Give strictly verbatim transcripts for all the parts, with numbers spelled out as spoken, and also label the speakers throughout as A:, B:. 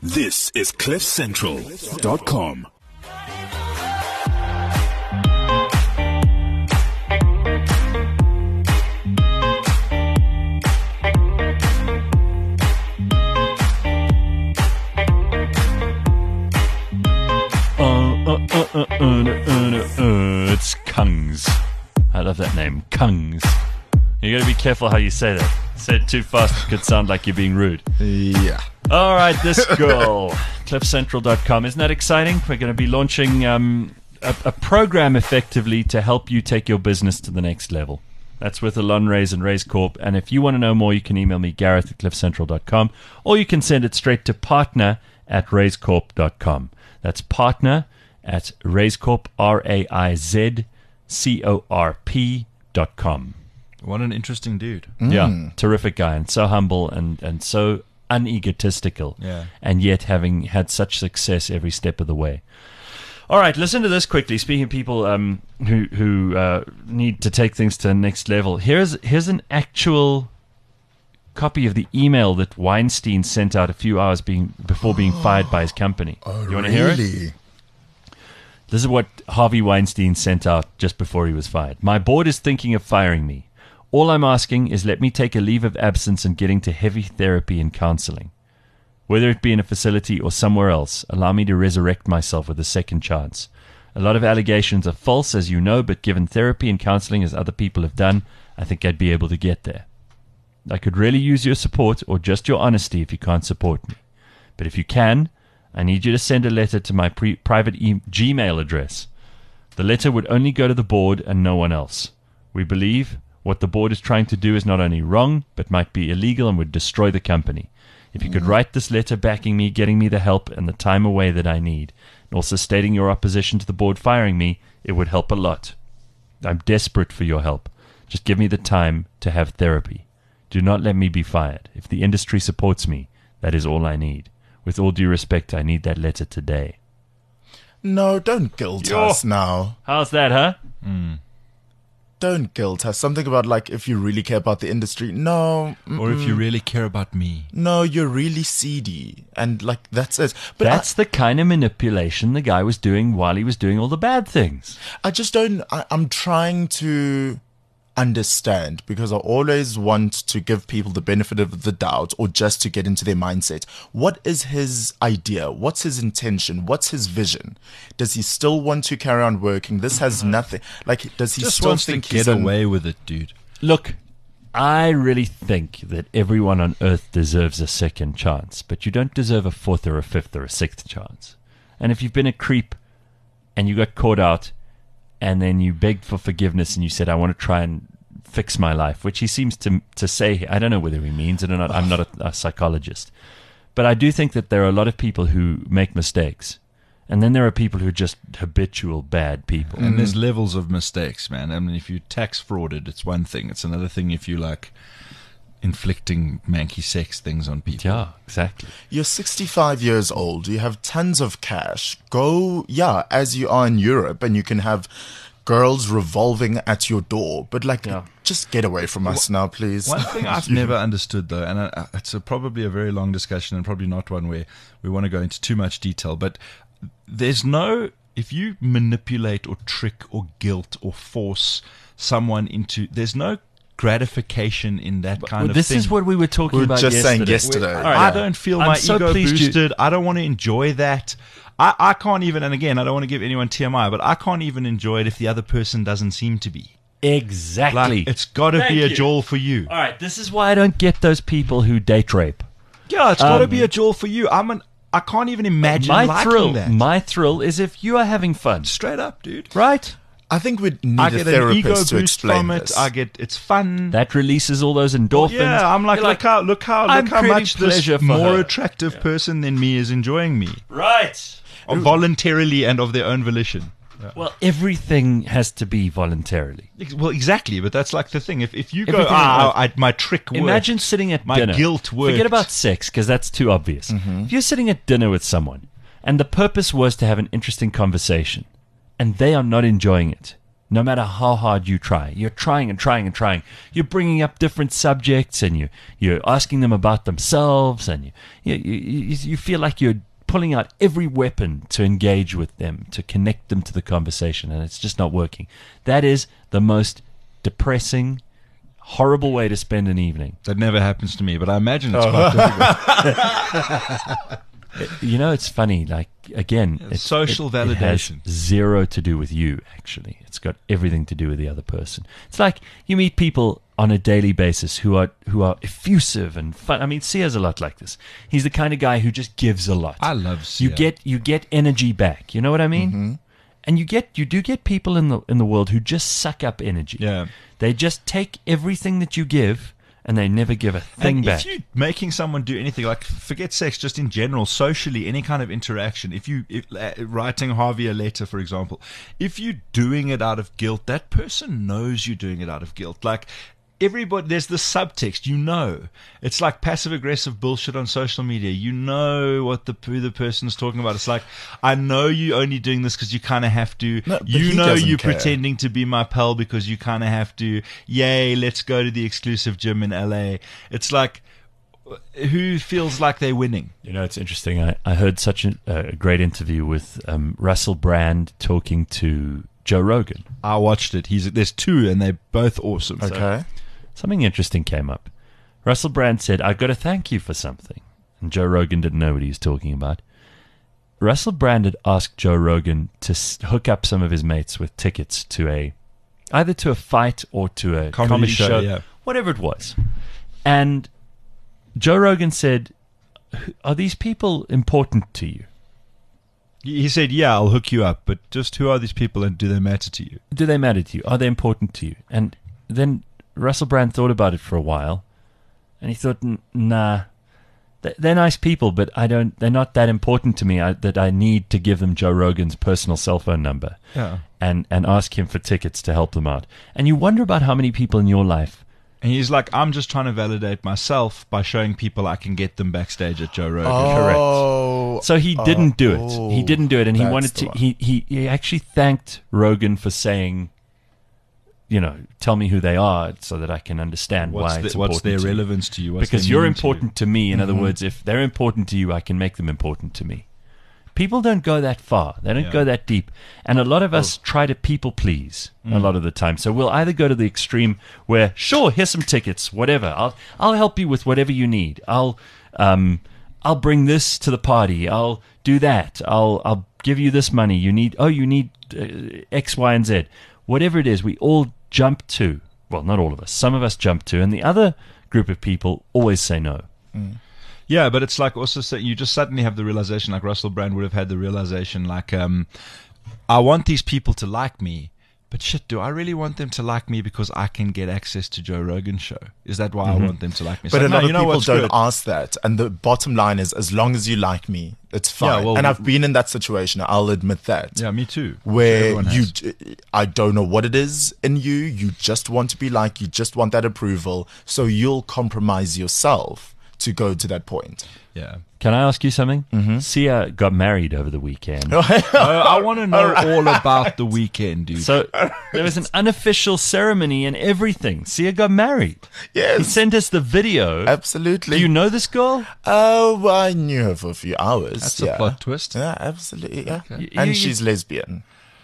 A: This is cliff central dot com.
B: Uh, uh, uh, uh, uh, uh, it's Kungs. I love that name, Kungs. You gotta be careful how you say that. Say it too fast, it could sound like you're being rude.
C: Yeah.
B: All right, this girl, cliff central dot com. Isn't that exciting? We're going to be launching um, a, a program effectively to help you take your business to the next level. That's with Alon Rays and Rays Corp. And if you want to know more, you can email me, Gareth at cliff central dot com, or you can send it straight to partner at rays corp dot com. That's partner at Rays Corp, R A I Z C O R P dot com.
C: What an interesting dude.
B: Mm. Yeah, terrific guy, and so humble and, and so unegotistical,
C: yeah.
B: and yet having had such success every step of the way. All right, listen to this quickly. Speaking of people um, who who uh, need to take things to the next level, here's here's an actual copy of the email that Weinstein sent out a few hours being before being fired by his company.
C: Oh,
B: you want to
C: really?
B: hear it? This is what Harvey Weinstein sent out just before he was fired. My board is thinking of firing me. All I'm asking is let me take a leave of absence and get into heavy therapy and counseling. Whether it be in a facility or somewhere else, allow me to resurrect myself with a second chance. A lot of allegations are false, as you know, but given therapy and counseling as other people have done, I think I'd be able to get there. I could really use your support or just your honesty if you can't support me. But if you can, I need you to send a letter to my pre- private e- Gmail address. The letter would only go to the board and no one else. We believe what the board is trying to do is not only wrong, but might be illegal and would destroy the company. If you could write this letter backing me, getting me the help and the time away that I need, and also stating your opposition to the board firing me, it would help a lot. I'm desperate for your help. Just give me the time to have therapy. Do not let me be fired. If the industry supports me, that is all I need. With all due respect, I need that letter today.
D: No, don't guilt
B: Yo.
D: us now.
B: How's that, huh?
C: Mm.
D: Don't guilt us. Something about, like, if you really care about the industry. No. Mm-mm.
C: Or if you really care about me.
D: No, you're really seedy. And, like, that's it. But
B: That's
D: I,
B: the kind of manipulation the guy was doing while he was doing all the bad things.
D: I just don't... I, I'm trying to understand, because I always want to give people the benefit of the doubt or just to get into their mindset. What is his idea? What's his intention? What's his vision? Does he still want to carry on working? This has nothing... Like, does he
C: Just
D: still
C: wants
D: think
C: to
D: he's
C: get
D: an-
C: away with it, dude.
B: Look, I really think that everyone on earth deserves a second chance, but you don't deserve a fourth or a fifth or a sixth chance. And if you've been a creep and you got caught out and then you begged for forgiveness and you said, I want to try and fix my life, which he seems to to say, I don't know whether he means it or not, I'm not a, a psychologist. But I do think that there are a lot of people who make mistakes. And then there are people who are just habitual bad people.
C: And there's levels of mistakes, man. I mean, if you tax frauded, it's one thing. It's another thing if you, like, inflicting manky sex things on people.
B: Yeah, exactly.
D: You're sixty-five years old. You have tons of cash. Go, yeah, as you are in Europe, and you can have girls revolving at your door. But, like,
B: Yeah.
D: just get away from us now, please.
C: One thing I've never understood, though, and I, it's a, probably a very long discussion and probably not one where we want to go into too much detail, but there's no, if you manipulate or trick or guilt or force someone into, there's no gratification in that kind
B: Well,
C: of
B: this
C: thing.
B: is what we were talking
D: We were
B: about
D: just
B: yesterday.
D: saying yesterday.
B: All right,
C: I
B: yeah.
C: don't feel
B: I'm
C: my
B: so
C: ego
B: pleased you-
C: boosted. I don't want to enjoy that. I, I can't even, and again, I don't want to give anyone T M I, but I can't even enjoy it if the other person doesn't seem to be.
B: Exactly.
C: Like, it's got to
B: Thank
C: be a
B: you.
C: jewel for you.
B: All right, this is why I don't get those people who date rape.
C: Yeah, it's got to
B: Um,
C: be a jewel for you. I'm an, I can't even imagine
B: my
C: liking
B: thrill,
C: that.
B: my thrill is if you are having fun,
C: Straight up, dude.
B: right?
D: I think we'd need
C: I
D: a
C: get an ego
D: therapist to
C: boost
D: explain
C: from it.
D: this.
C: I get it's fun.
B: That releases all those endorphins.
C: Yeah, I'm like,
B: You're
C: look how look how
B: I'm
C: look how
B: creating
C: much this
B: pleasure for
C: more
B: her.
C: attractive person than me is enjoying me
B: right.
C: uh, voluntarily and of their own volition.
B: Well, everything has to be voluntarily.
C: Ex- Well, exactly, but that's like the thing. If if you go,
B: Everything
C: ah,
B: is-
C: I, my trick worked.
B: Imagine sitting at
C: My
B: dinner.
C: guilt worked.
B: Forget about sex, because that's too obvious. If you're sitting at dinner with someone, and the purpose was to have an interesting conversation, and they are not enjoying it, no matter how hard you try. You're trying and trying and trying. You're bringing up different subjects, and you, you're asking them about themselves, and you, you, you, you feel like you're pulling out every weapon to engage with them, to connect them to the conversation, and it's just not working. That is the most depressing, horrible way to spend an evening.
C: That never happens to me, but I imagine it's quite difficult.
B: You know, it's funny, like, again,
C: Yeah,
B: it-
C: social
B: it- it has
C: validation.
B: zero to do with you, actually. It's got everything to do with the other person. It's like you meet people on a daily basis who are who are effusive and fun. I mean, Sia's a lot like this. He's the kind of guy who just gives a lot.
C: I love
B: You
C: Sia.
B: get you get energy back. You know what I mean?
C: Mm-hmm.
B: And you get you do get people in the in the world who just suck up energy.
C: Yeah.
B: They just take everything that you give and they never give a thing
C: And
B: back.
C: if you're making someone do anything, like forget sex, just in general, socially, any kind of interaction, if you, if, uh, writing Harvey a letter, for example, if you're doing it out of guilt, that person knows you're doing it out of guilt. Like, everybody, there's the subtext, you know. It's like passive aggressive bullshit on social media. You know what the who the person's talking about. It's like, I know you're only doing this because you kind of have to.
D: No, but
C: you
D: he
C: know
D: doesn't
C: you're
D: care.
C: pretending to be my pal because you kind of have to. Yay, let's go to the exclusive gym in L A. It's like, who feels like they're winning?
B: You know, it's interesting. I, I heard such a, a great interview with um, Russell Brand talking to Joe Rogan.
C: I watched it. He's there's two, and they're both awesome. So-
D: Okay.
B: Something interesting came up. Russell Brand said, I've got to thank you for something. And Joe Rogan didn't know what he was talking about. Russell Brand had asked Joe Rogan to s- hook up some of his mates with tickets to a, either to a fight or to a
C: Comedy
B: comedy,
C: show,
B: show,
C: yeah.
B: whatever it was. And Joe Rogan said, are these people important to you?
C: He said, "Yeah, I'll hook you up, but just who are these people, and do they matter to you?"
B: Do they matter to you? Are they important to you? And then Russell Brand thought about it for a while, and he thought, "N- nah, Th- they're nice people, but I don't. They're not that important to me I, that I need to give them Joe Rogan's personal cell phone number
C: Yeah.
B: and and ask him for tickets to help them out." And you wonder about how many people in your life.
C: And he's like, "I'm just trying to validate myself by showing people I can get them backstage at Joe Rogan."
D: Oh,
B: So he didn't do it. He
D: oh,
B: didn't do it, and he
D: that's
B: wanted
D: the
B: to.
D: one.
B: He, he he actually thanked Rogan for saying, you know, tell me who they are so that I can understand
C: What's,
B: why
C: the,
B: it's
C: what's
B: important
C: their
B: to you.
C: relevance to you? What's
B: Because
C: their
B: you're
C: meaning to you?
B: important to me. In other words, if they're important to you, I can make them important to me. People don't go that far. They don't
C: Yeah.
B: go that deep. And a lot of us try to people please a lot of the time. So we'll either go to the extreme where, sure, here's some tickets, whatever. I'll I'll help you with whatever you need. I'll um I'll bring this to the party. I'll do that. I'll I'll give you this money. You need oh you need uh, X, Y, and Z. Whatever it is, we all jump to. Well, not all of us. Some of us jump to, and the other group of people always say no.
C: Yeah, but it's like also say, you just suddenly have the realization, like Russell Brand would have had the realization, like, um, I want these people to like me, but shit, do I really want them to like me because I can get access to Joe Rogan's show? Is that why I want them to like me? It's
D: But
C: like,
D: a
C: no,
D: lot
C: you
D: of
C: know
D: people
C: what's
D: don't
C: good?
D: ask that. And the bottom line is, as long as you like me, it's fine.
C: Yeah, well,
D: and
C: we-
D: I've been in that situation. I'll admit that.
C: Yeah, me too.
D: Where
C: Everyone
D: you,
C: has.
D: d- I don't know what it is in you. You just want to be like, you just want that approval. So you'll compromise yourself to go to that point.
C: Yeah.
B: Can I ask you something? Mm-hmm. Sia got married over the weekend.
C: Uh, I want to know all about the weekend, dude.
B: So there was an unofficial ceremony and everything. Sia got married.
D: Yes.
B: He sent us the video.
D: Absolutely.
B: Do you know this girl?
D: Oh, well, I knew her for a few hours.
C: That's
D: yeah.
C: a plot twist.
D: Yeah, absolutely. Yeah.
B: You-
D: And
B: you-
D: she's lesbian.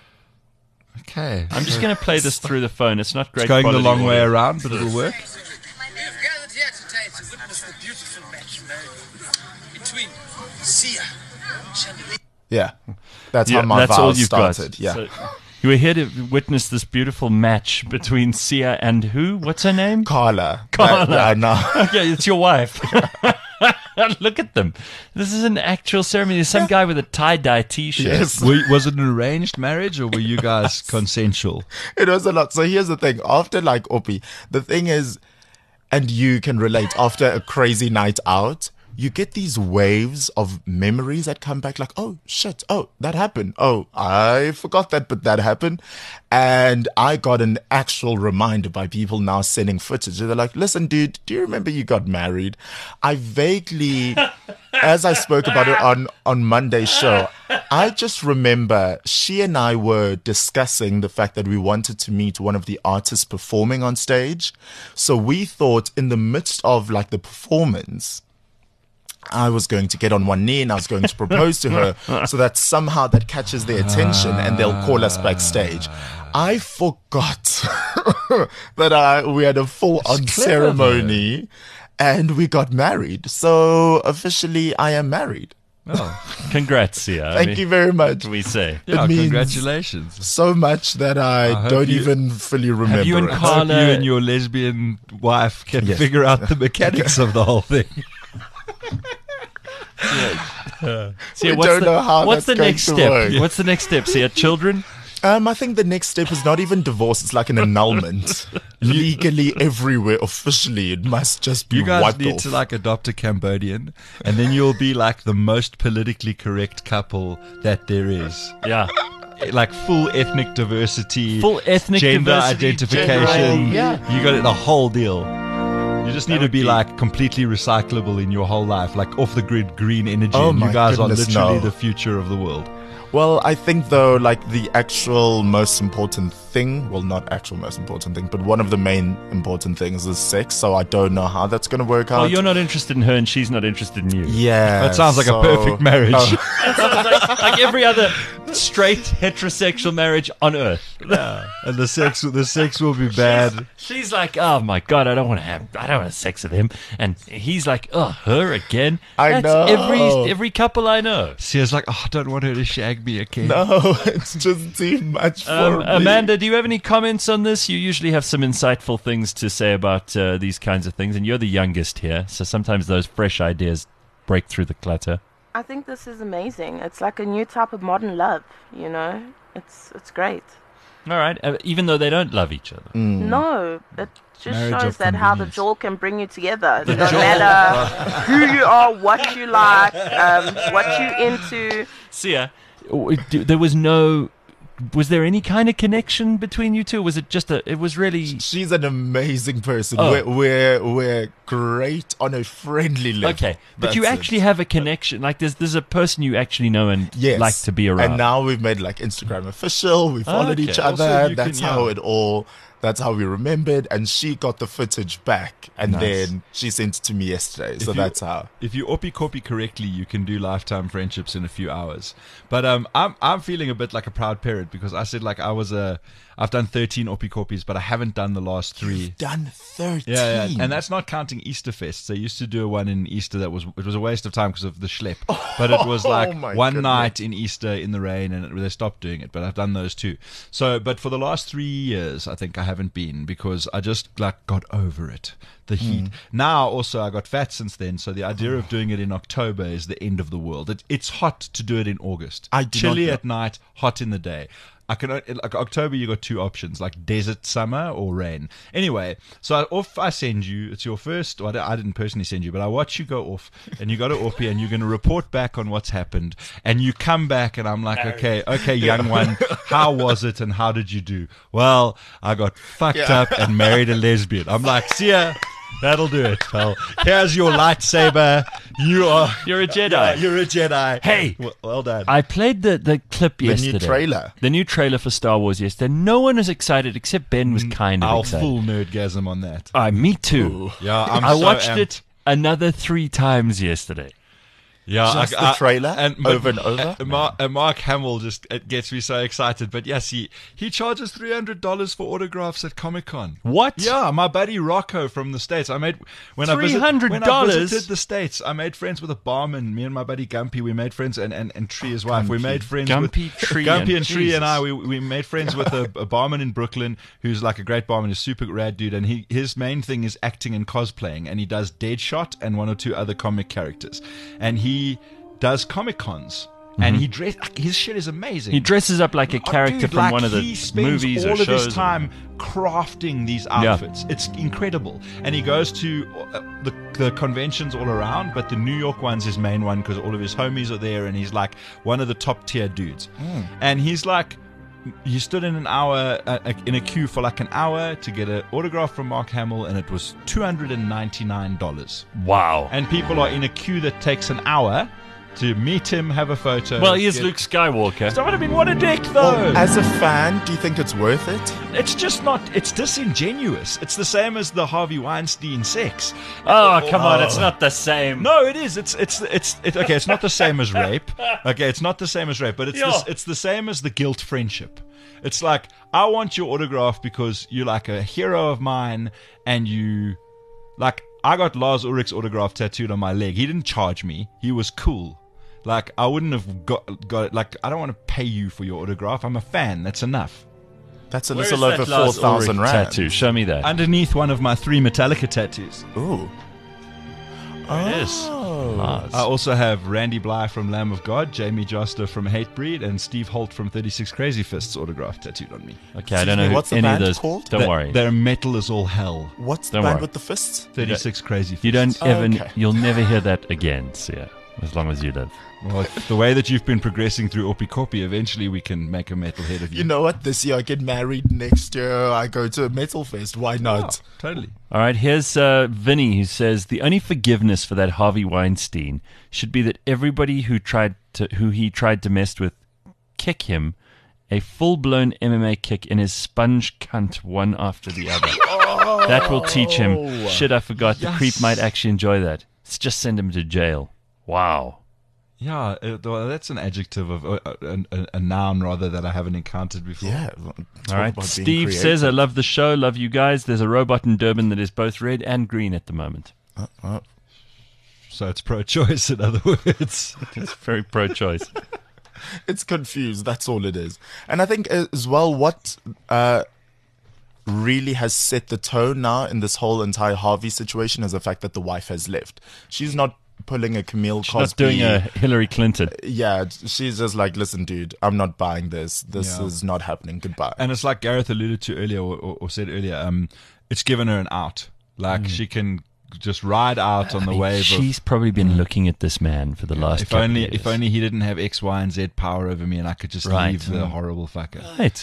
C: Okay.
B: I'm just going to play this through the phone. It's not great
C: It's going the
B: quality
C: long way
B: audio.
C: around, but it'll work.
E: We've gathered here today to witness the beautiful match made between Sia and Chandelier.
D: Yeah. That's
B: Yeah,
D: how my
B: that's all
D: vows
B: you've
D: started.
B: got.
D: Yeah.
B: So you were here to witness this beautiful match between Sia and who? What's her name?
D: Carla.
B: Carla.
D: Uh, yeah, no.
B: Okay, it's your wife. Look at them. This is an actual ceremony. There's some guy with a tie-dye T-shirt.
D: Yes.
C: Were, was it an arranged marriage or were you guys consensual?
D: It was a lot. So here's the thing. After like Opie, the thing is, and you can relate, after a crazy night out, you get these waves of memories that come back like, oh shit, oh, that happened. Oh, I forgot that, but that happened. And I got an actual reminder by people now sending footage. They're like, listen, dude, do you remember you got married? I vaguely, as I spoke about it on, on Monday's show, I just remember she and I were discussing the fact that we wanted to meet one of the artists performing on stage. So we thought in the midst of like the performance, I was going to get on one knee and I was going to propose to her so that somehow that catches their attention and they'll call us backstage. I forgot that I, we had a full-on ceremony and we got married. So officially I am married.
B: Oh, congrats, Sia.
D: Thank you very much.
B: We say.
C: Yeah,
D: It means
C: congratulations.
D: so much that I,
C: I hope
D: don't
C: you-
D: even fully remember
B: you and
D: it.
B: Carl-
C: Hope you
B: Carla-
C: and your lesbian wife can
D: Yes.
C: figure out the mechanics of the whole thing.
B: Sia,
D: We
B: what's
D: don't
B: the,
D: know how
B: what's
D: that's
B: the next
D: going to
B: step?
D: work.
B: What's the next step, Sia? Children?
D: Um, I think the next step is not even divorce. It's like an annulment. Legally everywhere, officially, it must just be
C: You guys
D: wiped
C: need
D: off.
C: to like adopt a Cambodian, and then you'll be like the most politically correct couple that there is.
B: Yeah.
C: Like full ethnic diversity,
B: Full ethnic
C: gender
B: diversity,
C: identification.
B: gender- yeah.
C: You got it, the whole deal. You just need to
B: would
C: be,
B: be-
C: like completely recyclable in your whole life, like off the grid green energy.
D: Oh
C: and you
D: my
C: guys are
D: goodness,
C: literally
D: no.
C: the future of the world.
D: Well, I think though, like the actual most important thing, well, not actual most important thing, but one of the main important things is sex. So I don't know how that's going to work out.
B: Oh, you're not interested in her and she's not interested in you.
D: Yeah.
C: That sounds like
D: so-
C: a perfect marriage.
D: Oh,
B: like, like every other straight heterosexual marriage on earth.
C: Yeah. And the sex, the sex will be bad.
B: She's like, oh my god, I don't want to have, I don't want to have sex with him, and he's like, oh, her again.
D: I
B: That's
D: know.
B: every every couple I know.
C: Sia's like, oh, I don't want her to shag me again.
D: no, it's just too much for
B: Um,
D: me.
B: Amanda, do you have any comments on this? You usually have some insightful things to say about uh, these kinds of things, and you're the youngest here, so sometimes those fresh ideas break through the clutter.
F: I think this is amazing. It's like a new type of modern love, you know? It's it's great.
B: All right, uh, even though they don't love each other.
D: Mm.
F: No, it just
C: Marriage
F: shows
C: of
F: that how the
C: convenience.
F: jewel can bring you together. It doesn't matter who you are, what you like, um, what you into.
B: Sia, w- d- there was no. Was there any kind of connection between you two? Was it just a? It was really.
D: She's an amazing person.
B: Oh.
D: We're, we're we're great on a friendly level.
B: Okay, but
D: That's
B: you
D: it.
B: actually have a connection. Like there's there's a person you actually know and
D: Yes.
B: like to be around.
D: And now we've made like Instagram official. We followed
B: Okay.
D: each
C: Also,
D: other.
C: you
D: That's
C: can-
D: how
C: yeah.
D: it all. That's how we remembered. And she got the footage back, and
B: Nice.
D: then she sent it to me yesterday. So
C: you-
D: that's how.
C: If you oppie copy correctly, you can do lifetime friendships in a few hours. But um, I'm I'm feeling a bit like a proud parent because I said like I was a I've done thirteen oppie copies, but I haven't done the last three.
D: Done thirteen.
C: Yeah, yeah, and that's not counting Easter fests. They used to do one in Easter that was it was a waste of time because of the schlep. But it was like
D: Oh my
C: one
D: goodness.
C: night in Easter in the rain, and it, they stopped doing it. But I've done those too. So, but for the last three years, I think I haven't been because I just like got over it. The heat. Now also I got fat since then, so the idea of doing it in October is the end of the world. It, it's hot to do it in August.
D: I do
C: Chilly
D: not know-
C: at night, hot in the day. I can o- like October. You got two options, like desert summer or rain. Anyway, so I, off I send you. It's your first. Well, I, don't- I didn't personally send you, but I watch you go off, and you go to Orpie, and you're going to report back on what's happened. And you come back, and I'm like, okay, okay, young one, how was it, and how did you do? Well, I got fucked up and married a lesbian. I'm like, see ya. That'll do it, pal. Here's your lightsaber. You are.
B: You're a Jedi.
C: You're a Jedi.
B: Hey.
C: well, well done.
B: I played the, the clip
D: The new
B: yesterday.
D: trailer.
B: The new trailer for Star Wars yesterday. No one was excited except Ben was kind of
C: I'll
B: excited.
C: full nerdgasm on that.
B: Uh, me too.
C: Yeah, I'm
B: I
C: so
B: watched
C: amped.
B: it another three times yesterday.
C: Yeah,
D: Just the trailer? Over and over?
C: And Mark, and Mark Hamill just it gets me so excited. But yes, he he charges three hundred dollars for autographs at Comic Con.
B: What?
C: Yeah, my buddy Rocco from the States. I made when I visit-
B: three hundred
C: when I
B: dollars?
C: visited the States. I made friends with a barman. Me and my buddy Gumpy, we made friends, and, and, and Tree, his wife. We made friends
B: Gumpy,
C: with
B: Tree,
C: Gumpy
B: and
C: and Tree and I.
B: Jesus.
C: We we made friends with a, a barman in Brooklyn who's like a great barman, a super rad dude, and he his main thing is acting and cosplaying, and he does Deadshot and one or two other comic characters, and he does Comic Cons. and he dress his shit is amazing.
B: He dresses up like a
C: Oh,
B: character
C: dude,
B: from
C: like
B: one of the
C: he spends
B: movies
C: all
B: or
C: of
B: shows.
C: his time crafting these outfits. It's incredible, and he goes to uh, the the conventions all around, but the New York one's his main one because all of his homies are there, and he's like one of the top tier dudes.
B: Hmm.
C: And he's like, he stood in an hour uh, in a queue for like an hour to get an autograph from Mark Hamill, and it was two hundred and ninety nine dollars.
B: Wow.
C: And people are in a queue that takes an hour to meet him, have a photo.
B: Well, he is
C: get-
B: Luke Skywalker.
C: So, I mean, what a dick, though.
D: Well, as a fan, do you think it's worth it?
C: It's just not. It's disingenuous. It's the same as the Harvey Weinstein sex.
B: Oh, come on, it's not the same.
C: No, it is. It's it's it's it, okay. It's not the same as rape. Okay, it's not the same as rape, but it's
B: Yeah.
C: this, it's the same as the guilt friendship. It's like, I want your autograph because you're like a hero of mine, and you like. I got Lars Ulrich's autograph tattooed on my leg. He didn't charge me. He was cool. Like, I wouldn't have got got it. Like, I don't want to pay you for your autograph. I'm a fan. That's enough.
D: That's a
B: Where
D: little
B: is
D: over
B: that
D: four
B: Lars
D: thousand
B: Ulrich
D: rand.
B: tattoo? Show me that.
C: Underneath one of my three Metallica tattoos.
D: Ooh.
B: It is.
D: Oh.
B: Lars.
C: I also have Randy Bly from Lamb of God, Jamie Joster from Hatebreed, and Steve Holt from thirty-six Crazy Fists autograph tattooed on me.
B: Okay, I
D: Excuse
B: don't know
D: me,
B: who
D: what's the
B: any of
D: band
B: those.
D: called?
B: Don't
C: They-
B: worry.
C: They're metal as all hell.
D: What's
B: Don't
D: the band
B: worry.
D: with the fists?
C: thirty-six Crazy Fists.
B: You don't
D: Oh,
B: ever.
D: okay.
B: You'll never hear that again, Sia, as long as you live.
C: Well, the way that you've been progressing through Opikopi, eventually we can make a metalhead of you.
D: You know what? This year I get married. Next year I go to a metal fest. Why
C: Oh,
D: not?
C: totally.
B: All right, here's uh, Vinny who says the only forgiveness for that Harvey Weinstein should be that everybody who tried to who he tried to mess with kick him a full-blown M M A kick in his sponge cunt one after the other. That will teach him. Shit, I forgot. The creep
C: Yes.
B: might actually enjoy that. Let's just send him to jail. Wow.
C: Yeah, uh, well, that's an adjective of uh, a, a, a noun rather that I haven't encountered before.
D: Yeah.
B: All right. Steve says, I love the show. Love you guys. There's a robot in Durban that is both red and green at the moment.
D: Uh,
C: So it's pro-choice, in other words.
B: It's very pro-choice.
D: It's confused. That's all it is. And I think as well, what uh, really has set the tone now in this whole entire Harvey situation is the fact that the wife has left. She's not pulling a Camille
B: She's
D: Cosby.
B: not doing a Hillary Clinton.
D: Yeah, she's just like, listen, dude, I'm not buying this. This
C: Yeah.
D: is not happening. Goodbye.
C: And it's like Gareth alluded to earlier, or, or, or said earlier, um, it's given her an out. Like, she can just ride out on the
B: I mean,
C: wave of...
B: she's probably been looking at this man for the last
C: If
B: couple
C: only,
B: of years.
C: if only he didn't have X, Y, and Z power over me, and I could just
B: Right.
C: leave the horrible fucker.
B: Right.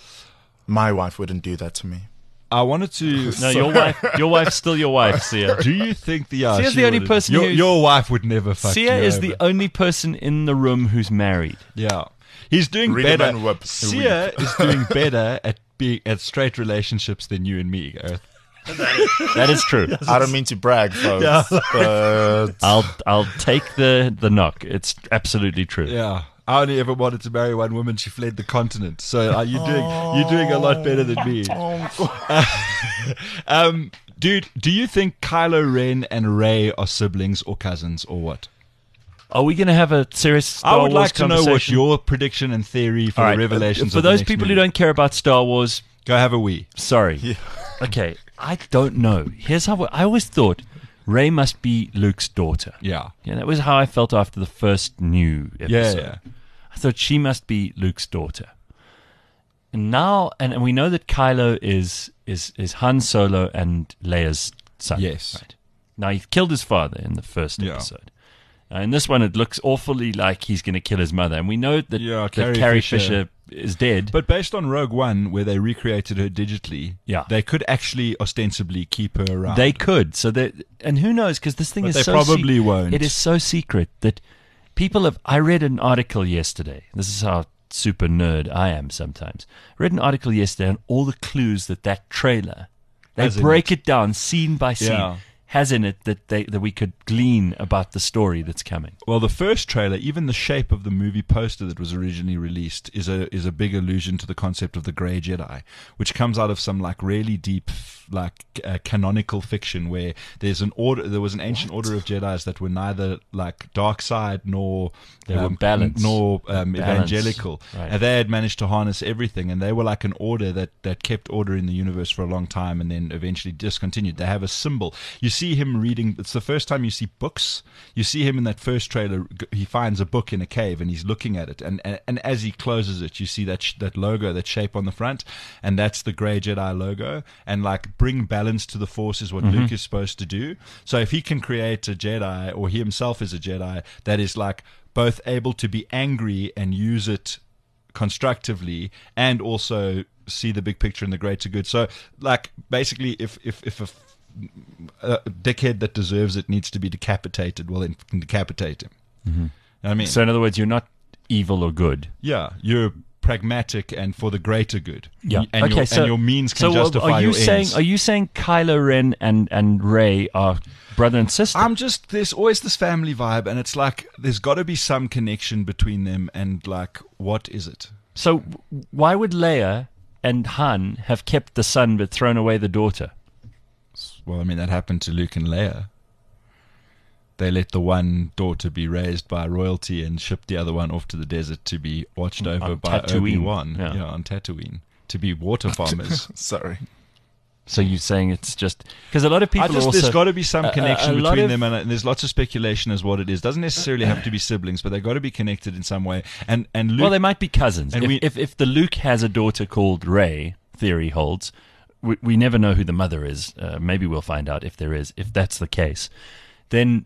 D: My wife wouldn't do that to me.
C: I wanted to.
B: No, your wife. Your wife's still your wife, Sia.
C: Do you think the? Uh,
B: Sia's
C: she
B: the only
C: would've-
B: person
C: Your,
B: who's-
C: your wife would never fuck
B: Sia
C: you
B: is
C: over.
B: the only person in the room who's married.
C: Yeah, he's doing
D: Read a
C: better.
D: man whip.
C: Sia is doing better at being at straight relationships than you and me, Gareth.
B: That is true.
D: I don't mean to brag, folks, but
B: I'll I'll take the the knock. It's absolutely true.
C: Yeah. I only ever wanted to marry one woman. She fled the continent. So are you doing? You're doing a lot better than me. um, dude, do you think Kylo Ren and Rey are siblings or cousins or what?
B: Are we going to have a serious Star
C: I would
B: Wars
C: like to know what
B: conversation?
C: your prediction and theory for
B: All
C: the
B: right,
C: revelations.
B: For
C: of the
B: those
C: next
B: people
C: movie.
B: who don't care about Star Wars,
C: go have a wee.
B: sorry. Okay, I don't know. Here's how I always thought Rey must be Luke's daughter.
C: Yeah.
B: Yeah, that was how I felt after the first new
C: Yeah,
B: episode.
C: yeah.
B: I thought she must be Luke's daughter. And now, and, and we know that Kylo is is is Han Solo and Leia's son.
C: Yes.
B: Right. Now he killed his father in the first
C: Yeah.
B: episode. Uh, in this one, it looks awfully like he's going to kill his mother, and we know that,
C: Yeah,
B: that
C: Carrie
B: Carrie,
C: Fisher.
B: Fisher. is dead.
C: But based on Rogue One, where they recreated her digitally,
B: Yeah.
C: they could actually ostensibly keep her around.
B: They could. So that, and who knows? Because this thing
C: But
B: is
C: they
B: so
C: probably
B: sec-
C: won't.
B: It is so secret that people have. I read an article yesterday. This is how super nerd I am sometimes. I read an article yesterday on all the clues that that trailer. They
C: Has in
B: break it down scene by scene.
C: Yeah.
B: Has in it that they that we could glean about the story that's coming.
C: Well, the first trailer, even the shape of the movie poster that was originally released, is a is a big allusion to the concept of the Grey Jedi, which comes out of some like really deep, like uh, canonical fiction where there's an order. There was an ancient order of Jedis that were neither like dark side nor
B: They were
C: um,
B: balanced.
C: nor um,
B: Balanced.
C: evangelical,
B: Right.
C: and they had managed to harness everything, and they were like an order that that kept order in the universe for a long time, and then eventually discontinued. They have a symbol. You see him reading. It's the first time you see books. You see him in that first trailer. He finds a book in a cave and he's looking at it. And and, and as he closes it, you see that sh- that logo, that shape on the front, and that's the Grey Jedi logo. And like bring balance to the Force is what
B: Mm-hmm.
C: Luke is supposed to do. So if he can create a Jedi, or he himself is a Jedi, that is like both able to be angry and use it constructively, and also see the big picture and the greater good. So, like, basically, if if if a, a dickhead that deserves it needs to be decapitated, well, then decapitate him. Mm-hmm. You know what I mean?
B: So in other words, you're not evil or good.
C: Yeah, you're pragmatic and for the greater good.
B: Yeah.
C: And
B: okay.
C: Your,
B: So
C: and your means can
B: so
C: justify
B: are you
C: your
B: saying
C: ends.
B: are you saying Kylo Ren and and Rey are brother and sister?
C: I'm just, there's always this family vibe, and it's like there's got to be some connection between them, and like, what is it?
B: So why would Leia and Han have kept the son but thrown away the daughter?
C: Well, I mean, that happened to Luke and Leia. They let the one daughter be raised by royalty and shipped the other one off to the desert to be watched over
B: On
C: by
B: Tatooine.
C: Obi-Wan.
B: Yeah.
C: Yeah, on Tatooine. To be water farmers.
D: Sorry.
B: So you're saying it's just because a lot of people
C: I just,
B: also
C: there's got to be some
B: a- a-
C: connection
B: a lot
C: between
B: of-
C: them, and, and there's lots of speculation as what it is. Doesn't necessarily have to be siblings, but they've got to be connected in some way. And and Luke,
B: well, they might be cousins.
C: and
B: If,
C: we-
B: if if the Luke has a daughter called Rey, theory holds. We, we never know who the mother is. Uh, maybe we'll find out if there is. If that's the case, then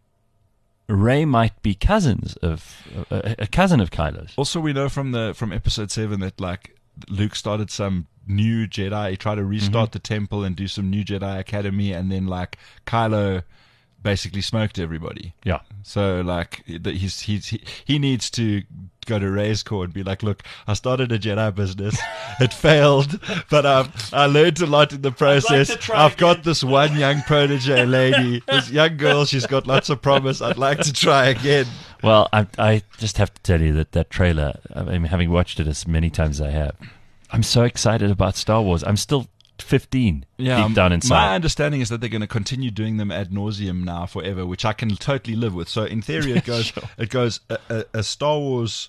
B: Rey might be cousins of a, a cousin of Kylo's.
C: also we know from the from episode seven that like Luke started some new Jedi. He tried to restart the temple and do some new Jedi Academy, and then like Kylo basically smoked everybody.
B: Yeah.
C: So like the- he's he's he, he needs to go to Rey's Corps and be like, look, I started a Jedi business, it failed, but um, I learned a lot in the process.
B: to try
C: I've got this one young protege lady, this young girl. She's got lots of promise. I'd like to try again.
B: Well, I I just have to tell you that that trailer, I mean, having watched it as many times as I have, I'm so excited about Star Wars. I'm still fifteen deep down
C: My
B: inside.
C: understanding is that they're going to continue doing them ad nauseum now forever, which I can totally live with. So in theory, it goes it goes a, a, a Star Wars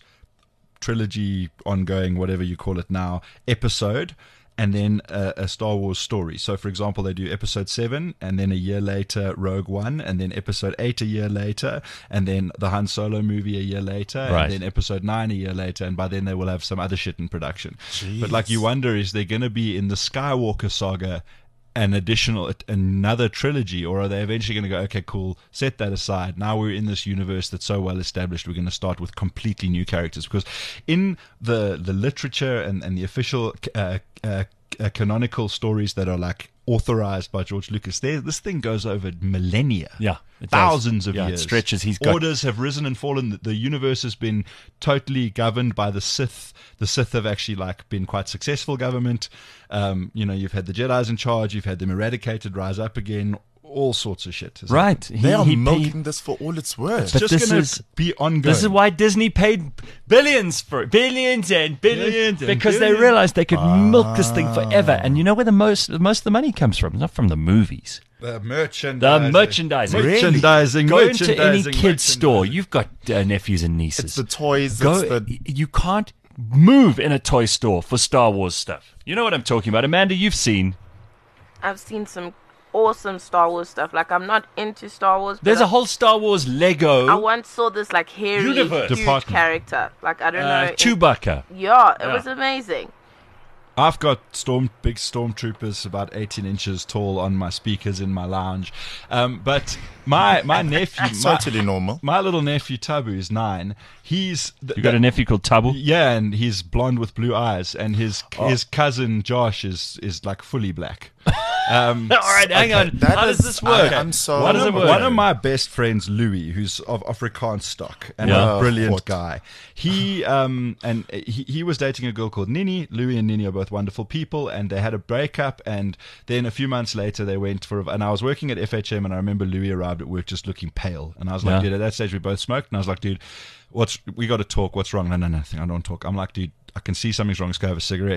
C: trilogy, ongoing, whatever you call it now, episode, and then a, a Star Wars story. So, for example, they do episode seven, and then a year later, Rogue One, and then episode eight a year later, and then the Han Solo movie a year later,
B: Right.
C: and then episode nine a year later, and by then they will have some other shit in production. But like, you wonder, is there going to be in the Skywalker saga an additional, another trilogy, or are they eventually going to go, okay, cool, set that aside. Now we're in this universe that's so well established, we're going to start with completely new characters. Because in the the literature and, and the official uh, uh, uh, canonical stories that are like authorized by George Lucas, there this thing goes over millennia.
B: Yeah, it does.
C: Thousands of
B: Yeah, it
C: years.
B: stretches. He's got-
C: Orders have risen and fallen. The- The universe has been totally governed by the Sith. The Sith have actually like been quite successful government. Um, you know, you've had the Jedi's in charge. You've had them eradicated, rise up again. All sorts of shit. It's
B: Right. He,
D: They are
B: he
D: milking
B: paid-
D: this for all it's worth.
B: But
C: just
B: this
C: going
B: is-
C: to be ongoing.
B: This is why Disney paid billions for it. Billions and billions.
C: Billions and
B: because
C: billions.
B: they realized they could milk this thing forever. And you know where the most most of the money comes from? Not from the movies.
C: the merchandising.
B: The merchandising.
C: Merchandising.
B: Go into any
C: merchandising,
B: kid's store.
C: merchandising.
B: You've got uh, nephews and nieces.
D: It's the toys.
B: Go.
D: It's the,
B: You can't move in a toy store for Star Wars stuff. You know what I'm talking about. Amanda, you've seen.
F: I've seen some awesome Star Wars stuff. Like, I'm not into Star Wars. But
B: There's
F: I,
B: a whole Star Wars Lego.
F: I once saw this like hairy,
B: Universe.
F: huge
C: Department.
F: character. Like, I don't
B: uh,
F: know. in-
B: Chewbacca.
F: yeah, it
B: Yeah.
F: was amazing.
C: I've got storm big stormtroopers about eighteen inches tall on my speakers in my lounge. Um, but my my nephew, my,
D: totally normal.
C: my little nephew Tabu is nine. He's th-
B: You got a nephew called Tabu?
C: yeah, and he's blonde with blue eyes, and his
B: Oh.
C: his cousin Josh is is like fully black. Um,
B: All right, hang on.
D: that
B: How does
D: is-
B: this work?
D: I- I'm so-
B: How
C: one,
B: does
C: of,
B: it work?
C: one of my best friends, Louis, who's of Afrikaans stock and
B: Yeah.
C: a brilliant
D: What?
C: guy. He um and he, he was dating a girl called Nini. Louis and Nini are both wonderful people, and they had a breakup. And then a few months later, they went for. A, and I was working at F H M, and I remember Louis arrived at work just looking pale. And I was like,
B: Yeah.
C: dude, at that stage we both smoked, and I was like, dude, what's we got to talk? What's wrong? No, no, nothing. I don't talk. I'm like, dude, I can see something's wrong. Let's go have a cigarette.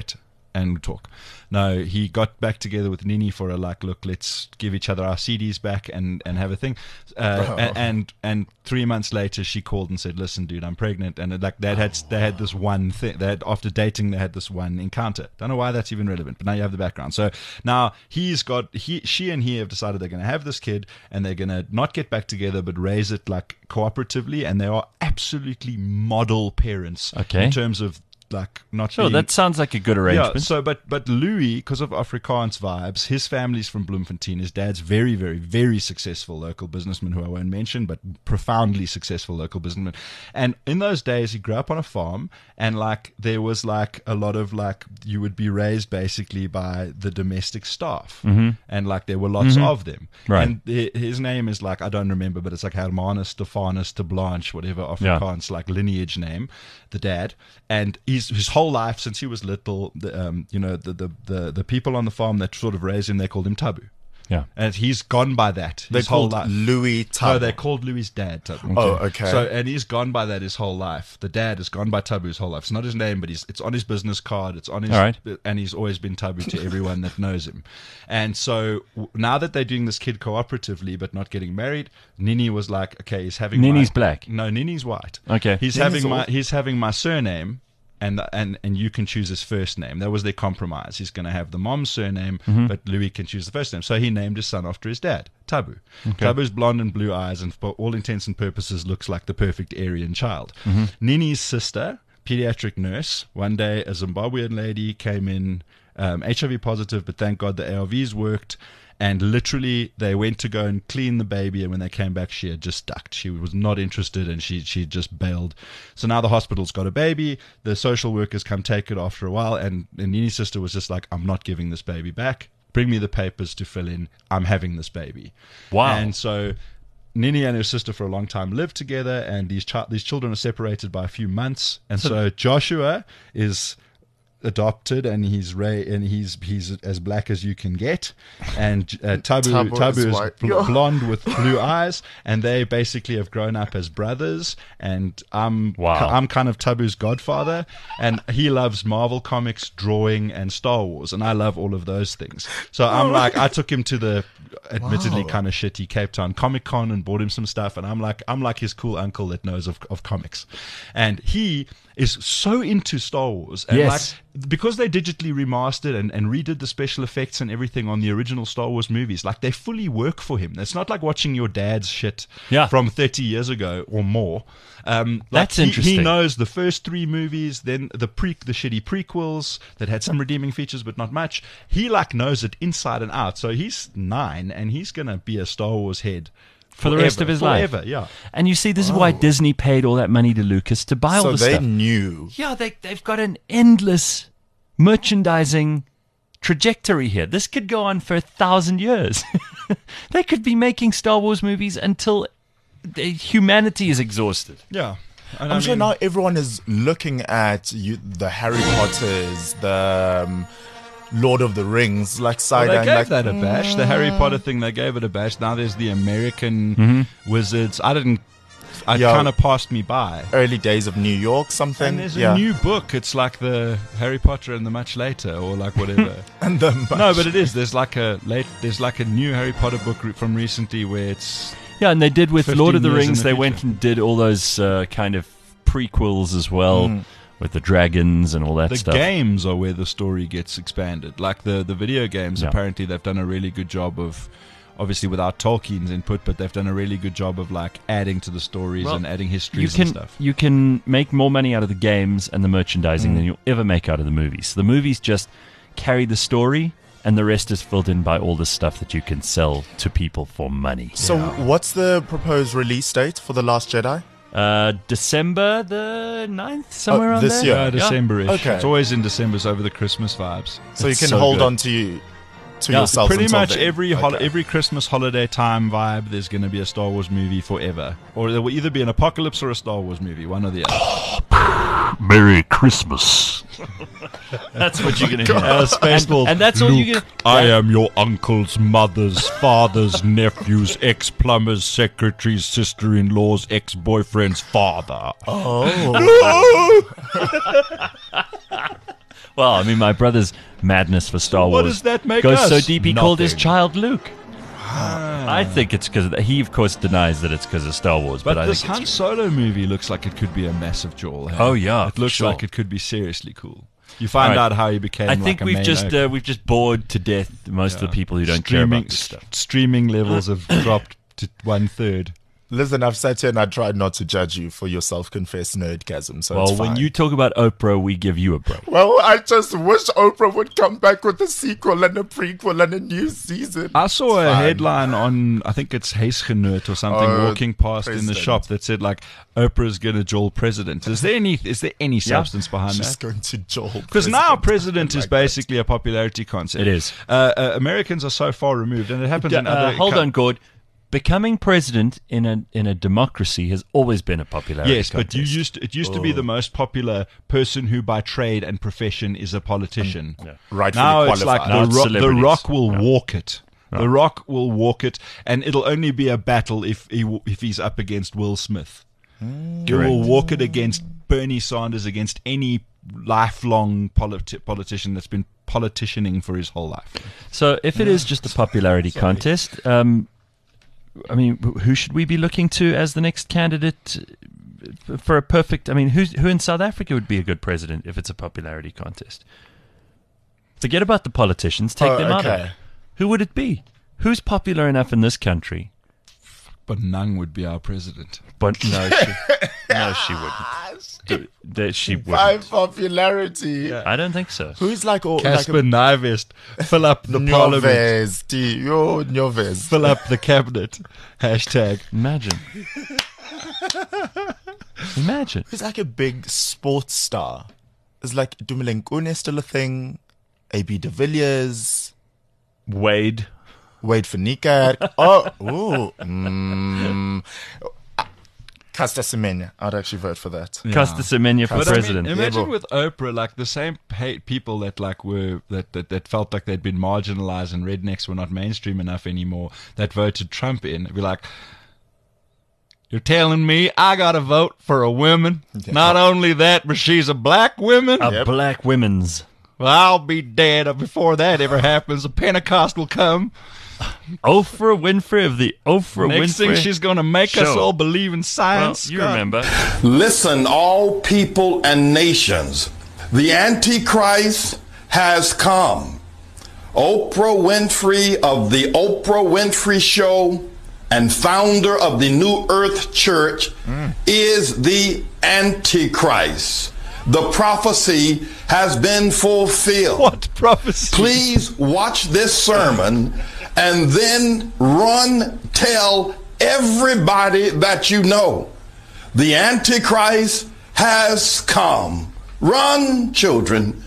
C: and talk. No, he got back together with Nini for a like, look, let's give each other our C Ds back and, and have a thing. Uh,
D: Oh.
C: and, and and three months later, she called and said, "Listen, dude, I'm pregnant." And it, like they had they had this one thing. They had, after dating, they had this one encounter. Don't know why that's even relevant, but now you have the background. So now he's got he she and he have decided they're going to have this kid, and they're going to not get back together, but raise it like cooperatively. And they are absolutely model parents
B: Okay.
C: in terms of like not
B: Sure,
C: being,
B: that sounds like a good arrangement.
C: yeah, so but but Louis, because of Afrikaans vibes, his family's from Bloemfontein. His dad's very, very, very successful local businessman who I won't mention, but profoundly successful local businessman. And in those days, he grew up on a farm, and like there was like a lot of like you would be raised basically by the domestic staff, mm-hmm. and like there were lots
B: Mm-hmm.
C: of them.
B: Right.
C: And hi- his name is like I don't remember, but it's like Hermanus, Stefanus, de Blanche, whatever Afrikaans like lineage name, the dad, and he's his whole life since he was little, the, um, you know, the, the, the, the people on the farm that sort of raised him, they called him Tabu.
B: Yeah.
C: And he's gone by that
D: They're
C: his whole
D: called
C: life.
D: Louis
C: No,
D: Tabu.
C: they're called Louis' dad, Tabu.
D: Oh, okay.
C: So, and he's gone by that his whole life. The dad has gone by Tabu his whole life. It's not his name, but he's, it's on his business card. It's on his,
B: All right.
C: and he's always been Tabu to everyone that knows him. And so w- now that they're doing this kid cooperatively, but not getting married, Nini was like, okay, he's having
B: Nini's
C: my,
B: black.
C: No, Nini's white.
B: Okay.
C: He's
D: Nini's
C: having my,
D: all-
C: he's having my surname. And, and and you can choose his first name. That was their compromise. He's going to have the mom's surname,
B: Mm-hmm.
C: but Louis can choose the first name. So he named his son after his dad, Tabu. Tabu's blonde and blue eyes, and for all intents and purposes looks like the perfect Aryan child.
B: Mm-hmm.
C: Nini's sister, pediatric nurse, one day a Zimbabwean lady came in, um, H I V positive, but thank God the A R Vs worked. And literally, they went to go and clean the baby, and when they came back, she had just ducked. She was not interested, and she she just bailed. So now the hospital's got a baby. The social workers come take it after a while, and, and Nini's sister was just like, "I'm not giving this baby back. Bring me the papers to fill in. I'm having this baby."
B: Wow.
C: And so Nini and her sister for a long time lived together, and these chi- these children are separated by a few months. And so Joshua is adopted, and he's Ray, and he's he's as black as you can get, and uh, Tabu
D: Tabu
C: Tabu
D: is
C: is,
D: white.
C: bl- blonde with blue eyes, and they basically have grown up as brothers. And I'm
B: Wow.
C: I'm kind of Tabu's godfather, and he loves Marvel comics, drawing, and Star Wars, and I love all of those things. So I'm like, I took him to the admittedly
D: Wow.
C: kind of shitty Cape Town Comic Con and bought him some stuff, and I'm like I'm like his cool uncle that knows of of comics, and he is so into Star Wars, and
B: Yes.
C: like because they digitally remastered and, and redid the special effects and everything on the original Star Wars movies, like they fully work for him. It's not like watching your dad's shit
B: Yeah.
C: from thirty years ago or more. Um, like
B: That's
C: he,
B: interesting.
C: He knows the first three movies, then the pre the shitty prequels that had some redeeming features but not much. He like knows it inside and out. So he's nine, and he's gonna be a Star Wars head
B: For the rest of his life.
C: forever, yeah.
B: And you see, this is why Disney paid all that money to Lucas to buy all
D: So
B: the
D: they
B: stuff.
D: knew.
B: Yeah, they, they've got an endless merchandising trajectory here. This could go on for a thousand years. They could be making Star Wars movies until the, humanity is exhausted.
C: Yeah. And
D: I'm
C: I
D: sure
C: mean-
D: now everyone is looking at you, the Harry Potters, the um, Lord of the Rings, like side
C: Well,
D: eye.
C: they gave
D: like,
C: that a bash. The Harry Potter thing, they gave it a bash. Now there's the American
B: Mm-hmm.
C: Wizards. I didn't. I
D: Yeah.
C: kind of passed me by.
D: early days of New York, something.
C: And there's a
D: yeah.
C: new book. It's like the Harry Potter and the Much Later, or like whatever.
D: and the
C: no, but it is. There's like a late. There's like a new Harry Potter book re- from recently where it's.
B: Yeah, and they did with Lord of the
C: fifteen years in
B: Rings,
C: the
B: they
C: future.
B: went and did all those uh, kind of prequels as well with the dragons and all that
C: The
B: stuff.
C: games are where the story gets expanded. Like the the video games,
B: Yeah.
C: apparently they've done a really good job of. Obviously, without Tolkien's input, but they've done a really good job of like adding to the stories
B: Well,
C: and adding
B: you
C: histories
B: can
C: and stuff.
B: you can make more money out of the games and the merchandising than you'll ever make out of the movies. The movies just carry the story, and the rest is filled in by all the stuff that you can sell to people for money.
D: So, what's the proposed release date for The Last Jedi?
B: Uh, December the ninth, somewhere
D: Oh,
B: around
D: this
B: there.
D: year.
C: Yeah, December-ish.
D: Okay.
C: It's always in December, so over the Christmas vibes.
D: So you
B: It's
D: can
B: so
D: hold
B: good.
D: on to you to
C: Yeah,
D: yourself.
C: pretty
D: until
C: much
D: then.
C: every hol-
D: Okay.
C: every Christmas holiday time vibe. There's going to be a Star Wars movie forever, or there will either be an apocalypse or a Star Wars movie, one or the other.
A: Merry Christmas.
B: That's what you're gonna hear.
C: Uh, Spaceballs.
B: And that's all you
C: Luke,
B: get.
C: I am your uncle's mother's father's nephew's ex-plumber's secretary's sister-in-law's ex-boyfriend's father.
D: Oh,
B: Well, I mean, my brother's madness for Star
C: what
B: Wars
C: does that make
B: goes
C: us?
B: so deep he called his
C: Nothing.
B: child Luke. I think it's because he, of course, denies that it's because of Star Wars. But,
C: But
B: I
C: this
B: think
C: Han
B: it's
C: Solo movie looks like it could be a massive jewel. Hey?
B: Oh, yeah,
C: it looks
B: sure.
C: like it could be seriously cool. You find
B: All right.
C: out how he became.
B: I think
C: like a
B: we've
C: main
B: just
C: actor.
B: uh, we've just bored to death most of the people who don't care
C: streaming,
B: about this stuff.
C: s- Streaming levels have dropped to one third.
D: Listen, I've sat here and I tried not to judge you for your self-confessed nerdgasm, so
B: Well,
D: it's fine.
B: when you talk about Oprah, we give you a break.
D: Well, I just wish Oprah would come back with a sequel and a prequel and a new season.
C: I saw a
D: Fine.
C: headline on, I think it's Huisgenoot or something,
D: Oh,
C: walking past in the
D: president.
C: shop that said like, Oprah's going to joel president. Is there any? Is there any substance behind
D: She's
C: that?
D: going to Joel.
C: Because now president is
D: Like that.
C: basically a popularity concept.
B: It is.
C: Uh, uh, Americans are so far removed, and it happens in
B: Uh,
C: other.
B: hold
C: co-
B: on, Gord. Becoming president in a in a democracy has always been a popularity
C: Yes, but you
B: contest.
C: used to, it used to be the most popular person who by trade and profession is a politician.
D: Rightfully
C: Now it's
D: qualified.
C: like
B: Now
C: the,
B: it's
C: Rock, the
B: celebrities.
C: Rock will walk it. The Rock will walk it, and it'll only be a battle if he w- if he's up against Will Smith. He will walk it against Bernie Sanders, against any lifelong politi- politician that's been politicianing for his whole life.
B: So if it is just a popularity contest, um, I mean, wh- who should we be looking to as the next candidate uh, for a perfect? I mean, who's, who in South Africa would be a good president if it's a popularity contest? Forget about the politicians; take
D: Oh,
B: them out. of
D: okay.
B: it. Who would it be? Who's popular enough in this country?
C: But Nung would be our president.
B: But no, she, no, she wouldn't. Do- That she
D: By
B: wouldn't.
D: popularity.
B: I don't think so.
D: Who's like all
C: Casper
D: like
C: Nyvest, fill up the parliament,
D: Nyoves, T- yo, Nyoves.
C: fill up the cabinet. Hashtag.
B: Imagine. Imagine.
D: Who's like a big sports star? Is like Dumelenkune still a thing? A B de Villiers,
B: Wade.
D: Wade van Niekerk. Oh, ooh, mm, Caster Semenya. I'd actually vote for that.
B: Costa Semenya for
C: But I mean,
B: president.
C: imagine
D: Yeah, but-
C: with Oprah, like the same pa- people that like were that, that that felt like they'd been marginalized and rednecks were not mainstream enough anymore, that voted Trump in. It'd be like, you're telling me I got to vote for a woman? Not only that, but she's a black woman.
B: A black women's.
C: Well, I'll be dead before that ever happens. The Pentecost will come.
B: Oprah Winfrey of the Oprah
C: Next
B: Winfrey.
C: thing she's going to make us
B: Show.
C: all believe in
B: well,
C: science.
B: you
C: God.
B: remember.
G: Listen, all people and nations, the Antichrist has come. Oprah Winfrey of the Oprah Winfrey Show and founder of the New Earth Church is the Antichrist. The prophecy has been fulfilled.
C: What prophecy?
G: Please watch this sermon and then run tell everybody that you know the Antichrist has come. Run, children,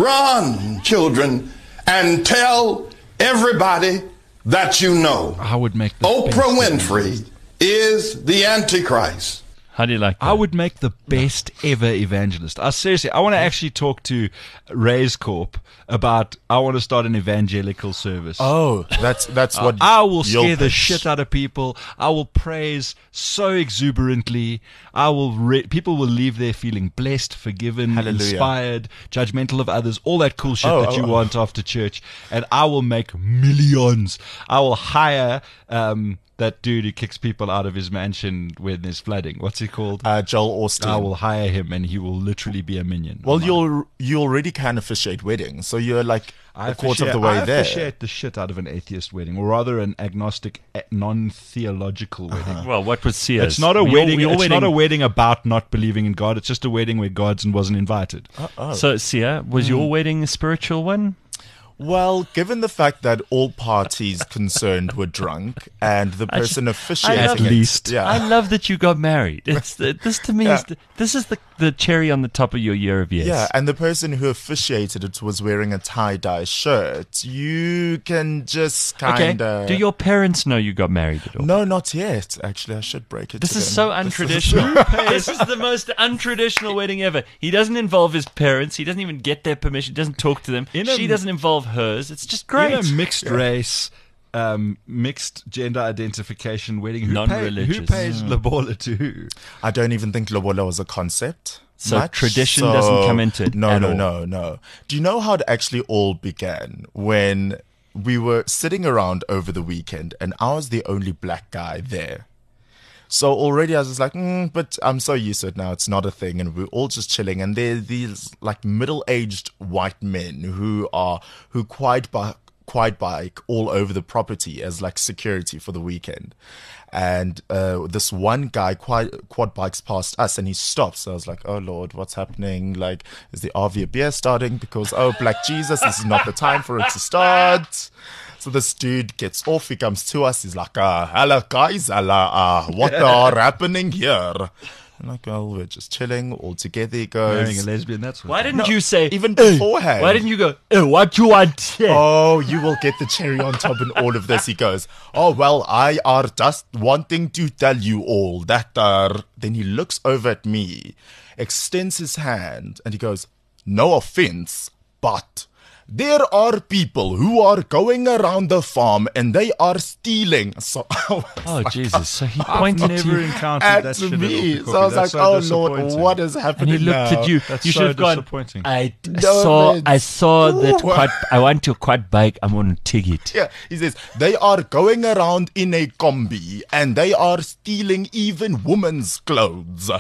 G: run, children, and tell everybody that you know.
C: I would make the
G: Oprah
C: best-
G: Winfrey is the Antichrist.
B: How do you like that?
C: I would make the best ever evangelist. I seriously, I want to actually talk to Raise Corp about. I want to start an evangelical service.
D: Oh, that's that's what
C: I will
D: you'll
C: scare the
D: pitch.
C: shit out of people. I will praise so exuberantly. I will. Re- people will leave there feeling blessed, forgiven,
D: Hallelujah.
C: inspired, judgmental of others, all that cool shit
D: Oh,
C: that you
D: oh, oh.
C: want after church. And I will make millions. I will hire um, that dude who kicks people out of his mansion when there's flooding. What's he called?
D: Uh, Joel Austin.
C: I will hire him, and he will literally be a minion.
D: Well,
C: of mine.
D: you'll you already can officiate weddings, so you're like
C: I
D: a quarter of
C: officiate-
D: the way
C: I
D: there.
C: officiate the shit out of an atheist wedding, or rather, an agnostic, a- non-theological wedding.
B: Well, what was Sia's?
C: It's not a
B: Your-
C: wedding.
B: your
C: It's
B: wedding-
C: not a wedding about not believing in God. It's just a wedding where God's and wasn't invited.
B: So, Sia, was your
C: Hmm.
B: wedding a spiritual one?
D: Well, given the fact that all parties concerned were drunk and the
B: I
D: person
B: ju-
D: officiating
B: I love-
D: it,
C: At least.
D: yeah,
B: I love that you got married. It's the, this to me is
D: Yeah.
B: the, this is the the cherry on the top of your year of years.
D: yeah, and the person who officiated it was wearing a tie dye shirt. You can just
B: Okay.
D: kind of.
B: Do your parents know you got married at all?
D: No, not yet. Actually, I should break it.
B: This
D: to
B: is
D: them.
B: so
D: This is-
B: untraditional. this is the most untraditional wedding ever. He doesn't involve his parents. He doesn't even get their permission. He doesn't talk to them.
C: In a-
B: she doesn't involve hers. It's just great.
C: In a mixed race, um, mixed gender identification wedding, who, pay,
B: Non-religious.
C: who pays lobola to who?
D: I don't even think lobola was a concept.
B: So
D: Much
B: tradition
D: so-
B: doesn't come into it
D: No,
B: at
D: no,
B: all.
D: no, no. Do you know how it actually all began? When we were sitting around over the weekend and I was the only black guy there. So already I was just like, mm, but I'm so used to it now. It's not a thing. And we're all just chilling. And there are these like middle-aged white men who are, who quite by, quite bike all over the property as like security for the weekend. And uh, this one guy quad, quad bikes past us and he stops. So I was like, oh Lord, what's happening? Like, is the R V of beer starting? Because, oh, Black Jesus, this is not the time for it to start. So this dude gets off, he comes to us, he's like, uh, hello guys, hello, uh, what are happening here? I'm like, well, we're just chilling all together. He
C: Marrying a
D: goes,
C: lesbian, that's what.
B: Why didn't you say
D: even
B: "Eh"?
D: beforehand.
B: Why didn't you go? "Eh, what you want? Yeah."
D: Oh, you will get the cherry on top in all of this. He goes, oh, well, I are just wanting to tell you all that. Uh, then he looks over at me, extends his hand, and he goes, no offense, but there are people who are going around the farm and they are stealing. So,
B: Oh Jesus! So he
C: I've
B: pointed to
C: never
B: you,
C: encountered
D: at
C: that shit at
D: me.
C: Oppie
D: So I was
C: Coffee.
D: like,
C: That's so
D: oh Lord,
C: disappointing.
D: what is
B: and
D: happening
B: he looked
D: now?
B: at you.
C: That's
B: you
C: so
B: should have gone.
C: disappointing.
B: I d-
D: No,
B: saw.
D: man.
B: I saw that
D: What?
B: quad. I want your quad bike. I'm gonna take it.
D: Yeah, he says, they are going around in a combi and they are stealing even women's clothes.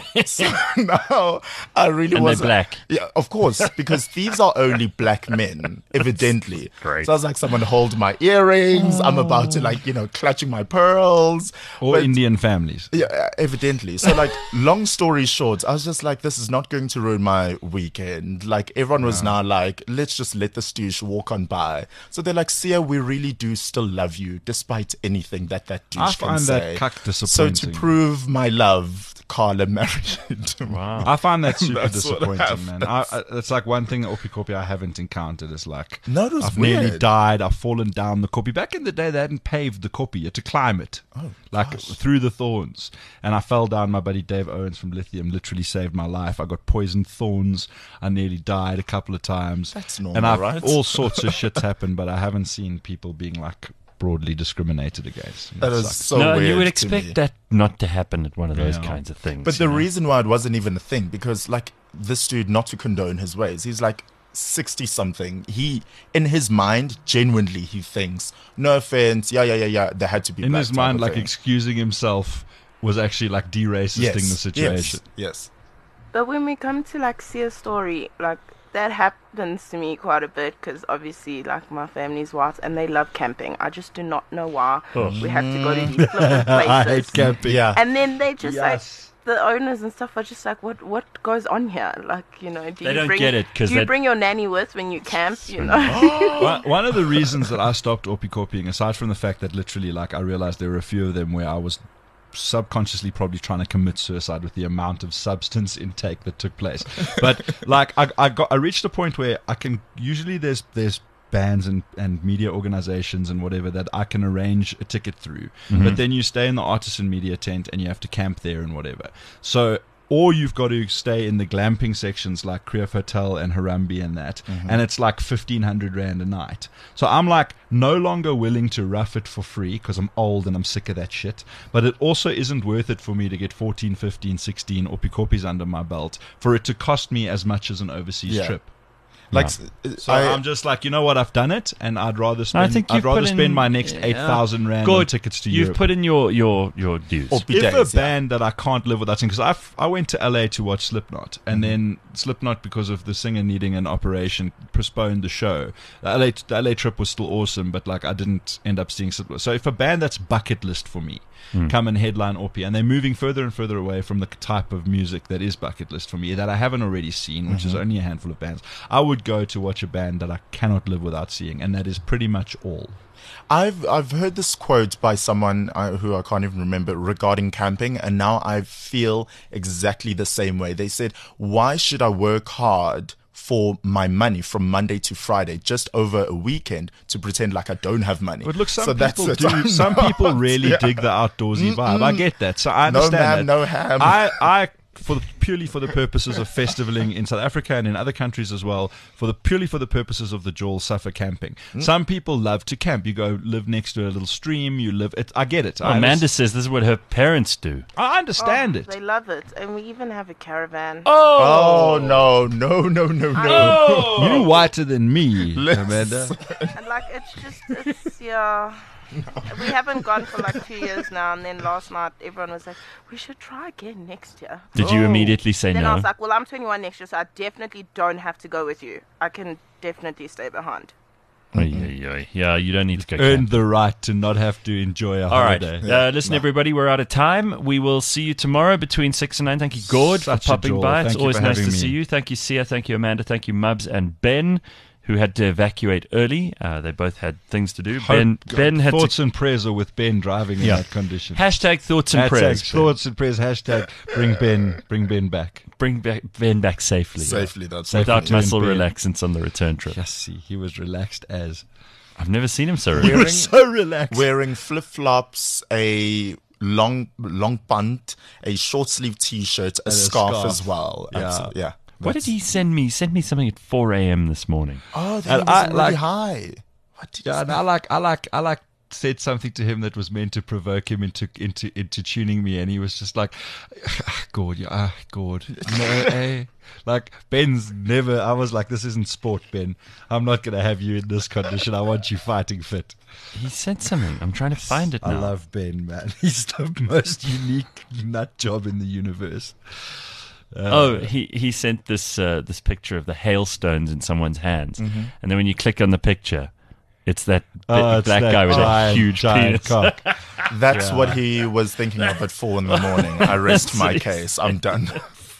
D: So now I really
B: And they're
D: was
B: black.
D: Yeah, of course, because thieves are only black men, evidently.
B: Great.
D: So I was like, someone hold my earrings. I'm about to like, you know, clutching my pearls.
C: Or
D: But-
C: Indian families.
D: Yeah, evidently. So, like, long story short, I was just like, this is not going to ruin my weekend. Like, everyone was now like, let's just let the stooge walk on by. So they're like, Sia, we really do still love you, despite anything that that douche
C: I
D: can
C: find
D: say.
C: that cuck
D: So
C: disappointing.
D: to prove my love, Carla married.
B: Wow.
C: I find that super
D: That's what
C: disappointing, man. I, I, it's like one thing at Oppie Koppie I haven't encountered is like,
D: No, it was
C: I've nearly
D: weird.
C: died, I've fallen down the Koppie. Back in the day, they hadn't paved the Koppie, you had to climb it,
D: Oh,
C: like through the thorns. And I fell down, my buddy Dave Owens from Lithium literally saved my life. I got poisoned thorns, I nearly died a couple of times.
D: That's normal,
C: and I've,
D: right?
C: all sorts of shit's happened, but I haven't seen people being like broadly discriminated against.
D: That
C: That
D: is
C: sucks.
D: so
B: no,
D: weird.
B: and you would
D: to
B: expect
D: me.
B: that not to happen at one of those
C: Yeah.
B: kinds of things.
D: But
B: you
D: the
B: know?
D: reason why it wasn't even a thing, because like this dude, not to condone his ways, he's like sixty something. He, in his mind, genuinely, he thinks, no offense, yeah, yeah, yeah, yeah, there had to be
C: in
D: black
C: his
D: type
C: mind,
D: of
C: like
D: thing.
C: excusing himself was actually like de-racisting
D: yes,
C: the situation.
D: Yes, yes.
F: But when we come to like see a story, like that happens to me quite a bit because obviously like my family's white and they love camping. I just do not know why we have to go to these flippin' places.
C: I hate camping.
D: Yeah.
F: And then they just
C: Yes.
F: like the owners and stuff are just like, what what goes on here? Like, you know, do
B: They
F: you
B: don't
F: bring
B: get it, 'cause
F: do you
B: they-
F: bring your nanny with when you camp? You know,
C: one, one of the reasons that I stopped Oppie Koppieing, aside from the fact that literally, like, I realized there were a few of them where I was subconsciously probably trying to commit suicide with the amount of substance intake that took place. But like, I, I got, I reached a point where I can usually there's there's bands and, and media organizations and whatever that I can arrange a ticket through. But then you stay in the artisan media tent and you have to camp there and whatever. So. Or you've got to stay in the glamping sections like Krief Hotel and Harambe and that. And it's like fifteen hundred Rand a night. So I'm like no longer willing to rough it for free because I'm old and I'm sick of that shit. But it also isn't worth it for me to get fourteen, fifteen, sixteen Oppie Koppies under my belt for it to cost me as much as an overseas
D: Yeah.
C: trip.
D: Like,
C: So
D: I,
C: I'm just like, you know what, I've done it, and I'd rather
B: I
C: spend.
B: think
C: I'd
B: you've
C: rather
B: put
C: spend
B: in-
C: my next
B: yeah.
C: eight thousand rand
B: Good.
C: on tickets to
B: You've
C: Europe.
B: put in your your your dues.
D: Or-
C: If
D: days,
C: a
D: yeah.
C: band that I can't live without singing, because I I went to L A to watch Slipknot, and then Slipknot, because of the singer needing an operation, postponed the show. The L A the L A trip was still awesome, but like I didn't end up seeing Slipknot. So if a band that's bucket list for me come and headline Oppie, and they're moving further and further away from the type of music that is bucket list for me, that I haven't already seen, which is only a handful of bands, I would go to watch a band that I cannot live without seeing, and that is pretty much all.
D: I've I've heard this quote by someone uh, who I can't even remember regarding camping, and now I feel exactly the same way. They said, "Why should I work hard for my money from Monday to Friday, just over a weekend, to pretend like I don't have money?"
C: But look, some
D: So that's
C: people
D: it.
C: do.
D: I
C: Some
D: know.
C: people really
D: Yeah.
C: dig the outdoorsy vibe. I get that, so I
D: No
C: understand
D: ma'am,
C: that.
D: no ham.
C: I, I for the, purely for the purposes of festivaling in South Africa and in other countries as well, for the purely for the purposes of the Joel Suffer camping. Mm. Some people love to camp. You go live next to a little stream. You live. It, I get it.
B: Well,
C: I
B: Amanda
C: was,
B: says this is what her parents do.
C: I understand
F: Oh,
C: it.
F: They love it. And we even have a caravan.
D: Oh, no, no, no, no, no.
C: You're whiter than me, Amanda.
F: And like, it's just, it's, yeah. We haven't gone for like two years now. And then last night, everyone was like, we should try again next year.
B: Did you immediately say
F: Then
B: no?
F: I was like, well, I'm twenty-one next year, so I definitely don't have to go with you. I can definitely stay behind.
B: Oh, yeah, yeah, yeah, you don't need to go
C: Earned
B: camp.
C: the right to not have to enjoy a
B: All right.
C: holiday.
B: Uh, listen, everybody, we're out of time. We will see you tomorrow between six and nine. Thank you, Gord,
C: Such
B: for
C: a
B: popping
C: joy.
B: by.
C: Thank
B: It's
C: you
B: always
C: for
B: nice to
C: having
B: see
C: me.
B: you. Thank you, Sia. Thank you, Amanda. Thank you, Mubs and Ben, who had to evacuate early. Uh, they both had things to do. Ben,
C: Hope-
B: Ben had
C: thoughts
B: to...
C: and prayers are with Ben driving in
B: Yeah.
C: that condition.
B: Hashtag thoughts and
C: Hashtag
B: prayers.
C: thoughts and prayers. Hashtag bring Ben, bring Ben back.
B: Bring back, Ben back safely.
D: Safely, that's
C: Safely.
B: Without
C: to in
B: muscle
C: bed.
B: relaxants on the return trip.
C: Yes, see, he was relaxed as.
B: I've never seen him so
C: He
B: relaxed.
C: was so relaxed.
D: Wearing flip flops, a long long punt, a short sleeve t shirt, a,
C: And a
D: scarf,
C: scarf.
D: as well.
C: Yeah.
D: Absol- yeah.
B: What did he send me? He sent me something at four a.m. this morning.
D: Oh, that
C: And
D: was
C: I,
D: really
C: like-
D: high. What did
C: Yeah,
D: you
C: and I like, I like, I like said something to him that was meant to provoke him into into into tuning me, and he was just like, ah, "God, yeah, ah, God, no, eh." Like Ben's never. I was like, "This isn't sport, Ben. I'm not gonna have you in this condition. I want you fighting fit."
B: He said something. I'm trying to find it now.
C: I love Ben, man. He's the most unique nut job in the universe.
B: Oh, he, he sent this uh, this picture of the hailstones in someone's hands, and then when you click on the picture, it's that bi-
C: Oh, it's
B: black
C: that
B: guy with a
C: giant,
B: huge
C: giant
B: penis.
C: cock.
D: That's what he was thinking of at four in the morning. I rest my case. I'm done.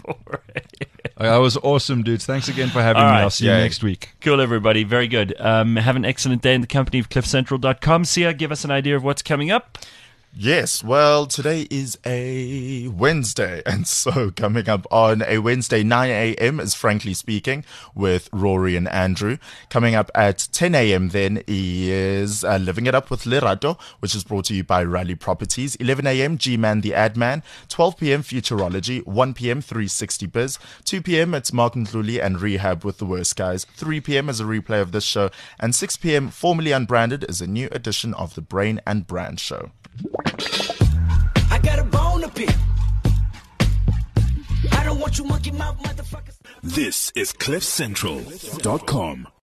C: That was awesome, dudes. Thanks again for having
B: All
C: me.
B: right.
C: I'll see you
D: Yay.
C: next week.
B: Cool, everybody. Very good. Um, have an excellent day in the company of cliff central dot com. Sia, give us an idea of what's coming up.
D: Yes, well, today is a Wednesday, and so coming up on a Wednesday, nine a.m. is Frankly Speaking with Rory and Andrew. Coming up at ten a.m. then is uh, Living It Up with Lerato, which is brought to you by Raleigh Properties. eleven a.m. G-Man the Ad Man. twelve p.m. Futurology. one p.m. three sixty Biz. two p.m. it's Mark Ndluli and Rehab with The Worst Guys. three p.m. is a replay of this show, and six p.m. Formerly Unbranded is a new edition of the Brain and Brand Show.
H: I got a bone to pick. I don't want you monkey mouth motherfuckers.
I: This is cliff central dot com.